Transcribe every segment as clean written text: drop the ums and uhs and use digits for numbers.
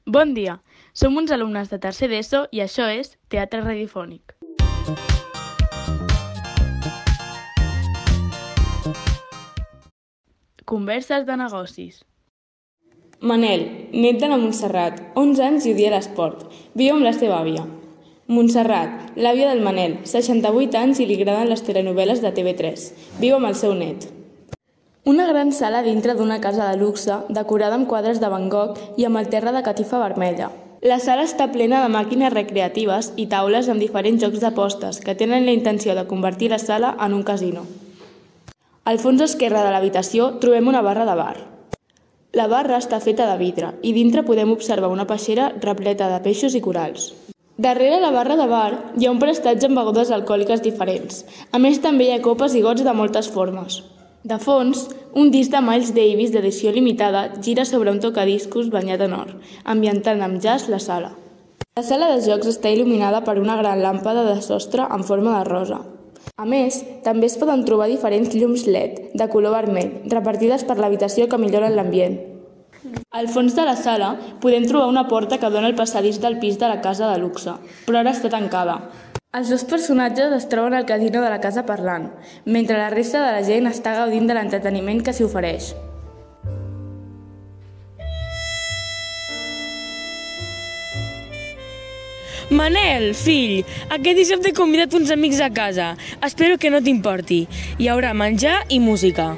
Bon dia, som uns alumnes de tercer d'ESO i això és Teatre Radiofònic. Converses de negocis. Manel, net de la Montserrat, 11 anys i odia l'esport. Viu amb la seva àvia. Montserrat, l'àvia del Manel, 68 anys i li agraden les telenovel·les de TV3. Viu amb el seu net. Una gran sala dintre d'una casa de luxe, decorada amb quadres de Van Gogh i amb el terra de catifa vermella. La sala està plena de màquines recreatives i taules amb diferents jocs d'apostes que tenen la intenció de convertir la sala en un casino. Al fons esquerre de l'habitació trobem una barra de bar. La barra està feta de vidre i dintre podem observar una peixera repleta de peixos i corals. Darrere la barra de bar hi ha un prestatge amb begudes alcohòliques diferents. A més, també hi ha copes i gots de moltes formes. De fons, un disc de Miles Davis d'edició limitada gira sobre un tocadiscos banyat en or, ambientant amb jazz la sala. La sala de jocs està il·luminada per una gran làmpada de sostre en forma de rosa. A més, també es poden trobar diferents llums LED de color vermell, repartides per l'habitació que milloren l'ambient. Al fons de la sala podem trobar una porta que dona al passadís del pis de la casa de luxe, però ara està tancada. Els dos personatges es troben al casino de la casa parlant, mentre la resta de la gent està gaudint de l'entreteniment que s'hi ofereix. Manel, fill, aquest dissabte he convidat uns amics a casa. Espero que no t'importi. Hi haurà menjar i música.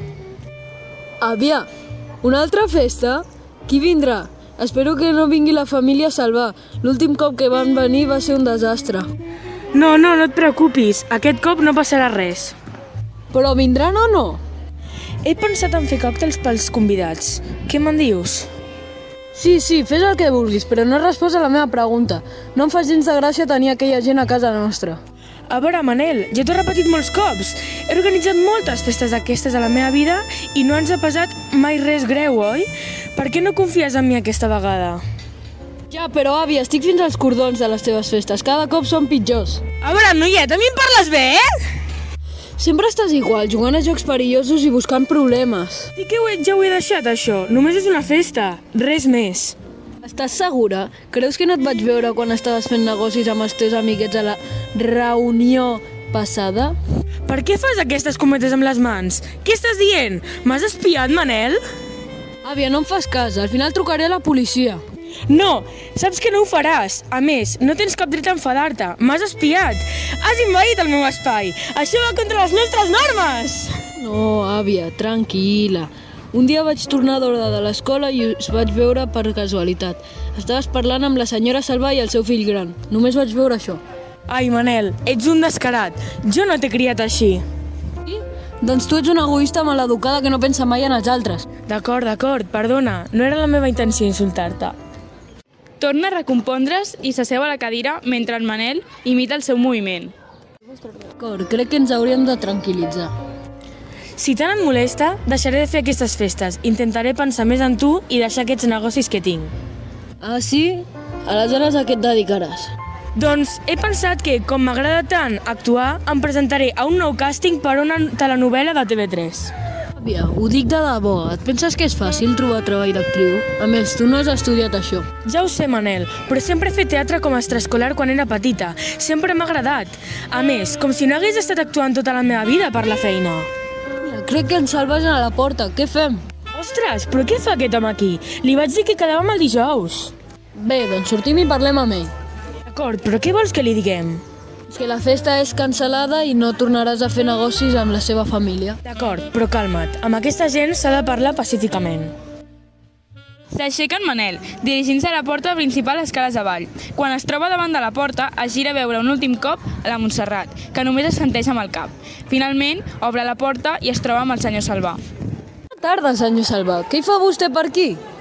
Àvia, una altra festa? Qui vindrà? Espero que no vingui la família a salvar. L'últim cop que van venir va ser un desastre. No et preocupis. Aquest cop no passarà res. Però vindran o no? He pensat en fer còctels pels convidats. Què me'n dius? Sí, fes el que vulguis, però no has respost a la meva pregunta. No em fa gens de gràcia tenir aquella gent a casa nostra. A veure, Manel, ja t'ho he repetit molts cops. He organitzat moltes festes d'aquestes a la meva vida i no ens ha passat mai res greu, oi? Per què no confies en mi aquesta vegada? Ja, però àvia, estic fins als cordons de les teves festes. Cada cop són pitjors. A veure, noiet, a mi em parles bé, eh? Sempre estàs igual, jugant a jocs perillosos i buscant problemes. I que ja ho he deixat, això. Només és una festa, res més. Estàs segura? Creus que no et vaig veure quan estaves fent negocis amb els teus amiguets a la reunió passada? Per què fas aquestes cometes amb les mans? Què estàs dient? M'has espiat, Manel? Àvia, no em fas cas. Al final trucaré a la policia. No, saps que no ho faràs. A més, no tens cap dret a enfadar-te. M'has espiat. Has invadit el meu espai. Això va contra les nostres normes. No, àvia, tranquil·la. Un dia vaig tornar d'hora de l'escola i us vaig veure per casualitat. Estaves parlant amb la senyora Salva i el seu fill gran. Només vaig veure això. Ai, Manel, ets un descarat. Jo no t'he criat així. Sí? Doncs tu ets una egoista maleducada que no pensa mai en els altres. D'acord, perdona. No era la meva intenció insultar-te. Torna a recompondre's i s'asseu a la cadira mentre en Manel imita el seu moviment. D'acord, crec que ens hauríem de tranquil·litzar. Si tant et molesta, deixaré de fer aquestes festes. Intentaré pensar més en tu i deixar aquests negocis que tinc. Ah, sí? Aleshores a què et dedicaràs? Doncs he pensat que, com m'agrada tant actuar, em presentaré a un nou càsting per a una telenovel·la de TV3. Àvia, ho dic de debò. Et penses que és fàcil trobar treball d'actriu? A més, tu no has estudiat això. Ja ho sé, Manel, però sempre he fet teatre com a extraescolar quan era petita. Sempre m'ha agradat. A més, com si no hagués estat actuant tota la meva vida per la feina. Mira, crec que ens salvagen a la porta. Què fem? Ostres, però què fa aquest home aquí? Li vaig dir que quedàvem el dijous. Bé, doncs sortim i parlem amb ell. D'acord, però què vols que li diguem? És que la festa és cancel·lada i no tornaràs a fer negocis amb la seva família. D'acord, però calma't. Amb aquesta gent s'ha de parlar pacíficament. S'aixeca en Manel, dirigint-se a la porta principal escales avall. Quan es troba davant de la porta, es gira a veure un últim cop a la Montserrat, que només assenteix amb el cap. Finalment, obre la porta i es troba amb el senyor Salvà. Bona tarda, senyor Salvà. Què hi fa vostè per aquí?